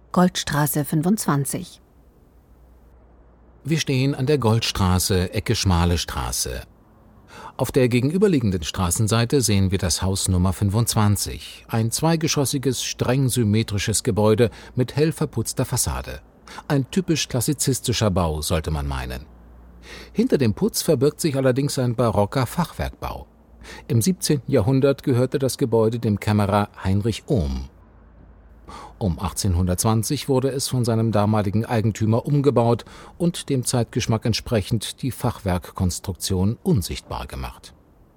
Goldstraße 25. Wir stehen an der Goldstraße, Ecke Schmale Straße. Auf der gegenüberliegenden Straßenseite sehen wir das Haus Nummer 25, ein zweigeschossiges, streng symmetrisches Gebäude mit hell verputzter Fassade. Ein typisch klassizistischer Bau, sollte man meinen. Hinter dem Putz verbirgt sich allerdings ein barocker Fachwerkbau. Im 17. Jahrhundert gehörte das Gebäude dem Kämmerer Heinrich Ohm. Um 1820 wurde es von seinem damaligen Eigentümer umgebaut und dem Zeitgeschmack entsprechend die Fachwerkkonstruktion unsichtbar gemacht.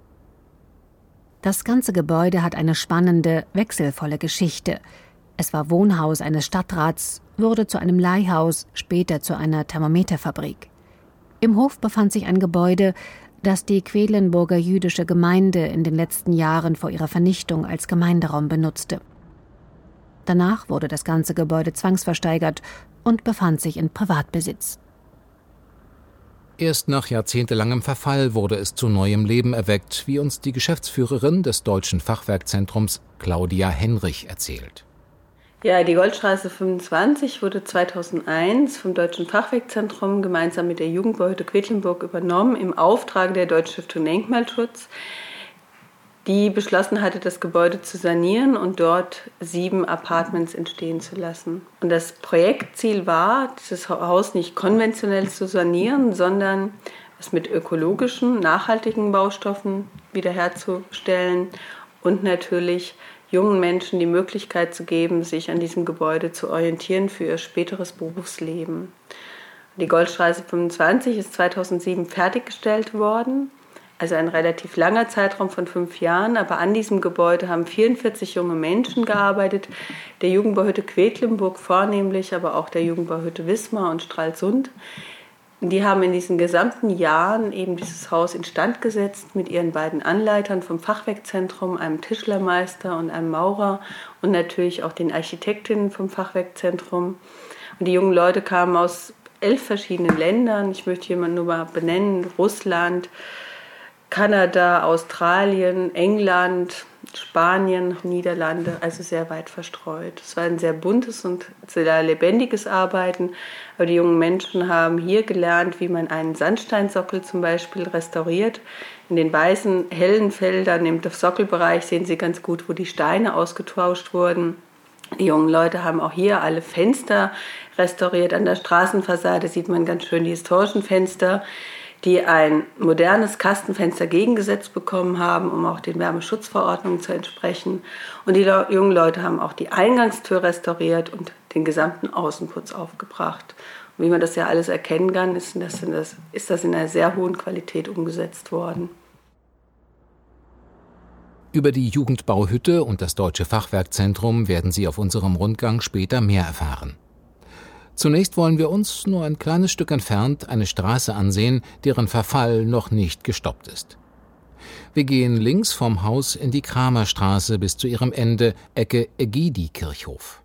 Das ganze Gebäude hat eine spannende, wechselvolle Geschichte. Es war Wohnhaus eines Stadtrats, wurde zu einem Leihhaus, später zu einer Thermometerfabrik. Im Hof befand sich ein Gebäude, das die Quedlinburger jüdische Gemeinde in den letzten Jahren vor ihrer Vernichtung als Gemeinderaum benutzte. Danach wurde das ganze Gebäude zwangsversteigert und befand sich in Privatbesitz. Erst nach jahrzehntelangem Verfall wurde es zu neuem Leben erweckt, wie uns die Geschäftsführerin des Deutschen Fachwerkzentrums, Claudia Henrich, erzählt. Ja, die Goldstraße 25 wurde 2001 vom Deutschen Fachwerkzentrum gemeinsam mit der Jugendbauhütte Quedlinburg übernommen im Auftrag der Deutschen Stiftung Denkmalschutz, die beschlossen hatte, das Gebäude zu sanieren und dort 7 Apartments entstehen zu lassen. Und das Projektziel war, dieses Haus nicht konventionell zu sanieren, sondern es mit ökologischen, nachhaltigen Baustoffen wiederherzustellen und natürlich jungen Menschen die Möglichkeit zu geben, sich an diesem Gebäude zu orientieren für ihr späteres Berufsleben. Die Goldstraße 25 ist 2007 fertiggestellt worden. Also ein relativ langer Zeitraum von 5 Jahren, aber an diesem Gebäude haben 44 junge Menschen gearbeitet, der Jugendbauhütte Quedlinburg vornehmlich, aber auch der Jugendbauhütte Wismar und Stralsund. Die haben in diesen gesamten Jahren eben dieses Haus instand gesetzt mit ihren beiden Anleitern vom Fachwerkzentrum, einem Tischlermeister und einem Maurer und natürlich auch den Architektinnen vom Fachwerkzentrum. Und die jungen Leute kamen aus 11 verschiedenen Ländern, ich möchte jemanden nur mal benennen, Russland, Kanada, Australien, England, Spanien, Niederlande, also sehr weit verstreut. Es war ein sehr buntes und sehr lebendiges Arbeiten, aber die jungen Menschen haben hier gelernt, wie man einen Sandsteinsockel zum Beispiel restauriert. In den weißen, hellen Feldern im Sockelbereich sehen Sie ganz gut, wo die Steine ausgetauscht wurden. Die jungen Leute haben auch hier alle Fenster restauriert. An der Straßenfassade sieht man ganz schön die historischen Fenster, die ein modernes Kastenfenster gegengesetzt bekommen haben, um auch den Wärmeschutzverordnungen zu entsprechen. Und die jungen Leute haben auch die Eingangstür restauriert und den gesamten Außenputz aufgebracht. Und wie man das ja alles erkennen kann, ist das in einer sehr hohen Qualität umgesetzt worden. Über die Jugendbauhütte und das Deutsche Fachwerkzentrum werden Sie auf unserem Rundgang später mehr erfahren. Zunächst wollen wir uns, nur ein kleines Stück entfernt, eine Straße ansehen, deren Verfall noch nicht gestoppt ist. Wir gehen links vom Haus in die Kramerstraße bis zu ihrem Ende, Ecke Ägidi-Kirchhof.